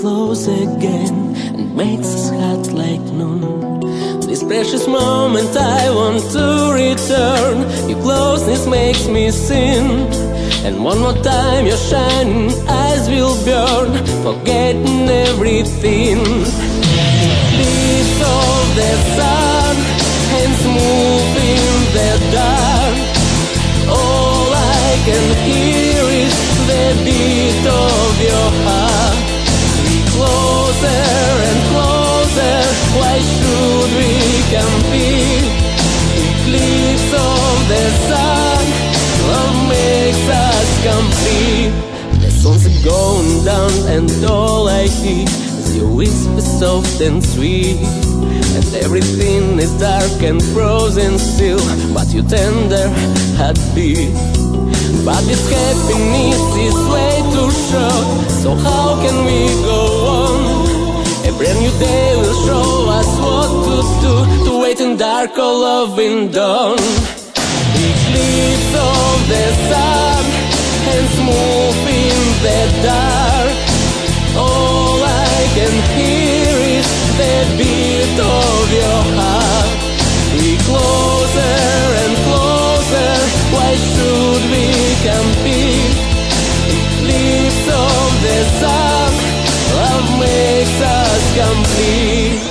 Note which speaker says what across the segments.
Speaker 1: close again and makes us hot like noon. This precious moment I want to return. Your closeness makes me sin, and one more time your shining eyes will burn, forgetting everything. Leaves of the sun, hands move in the dark. All I can hear is the beat of your heart. Be closer and closer, why should we compete? Eclipse of the sun, love makes us complete. The sun's going down and all I hear is your whisper soft and sweet. And everything is dark and frozen still, but your tender heartbeat. But this happiness is way too short, so how can we go on? A brand new day will show us what to do, to wait in dark or love in dawn. Eclipse of the sun, hands move in the dark. All I can hear is the beat of your heart. Be closer and closer, why should we compete? Eclipse of the sun, love makes us complete.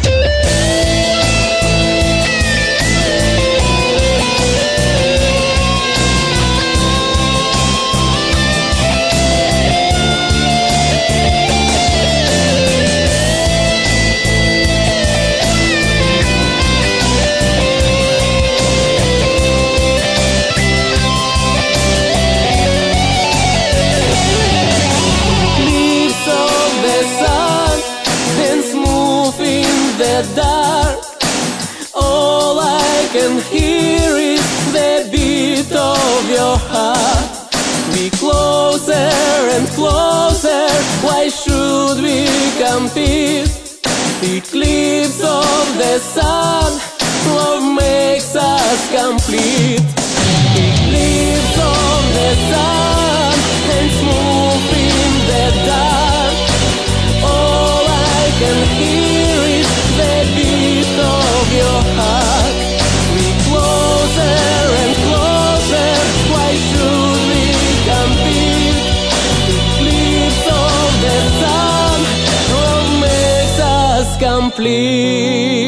Speaker 1: The dark, all I can hear is the beat of your heart. Be closer and closer, why should we compete? Eclipse of the sun, love makes us complete. Eclipse of the sun, hands move in the dark. All I can hear is the beat of your heart. We closer and closer, why should we compete? Eclipse of the sun, love makes us complete.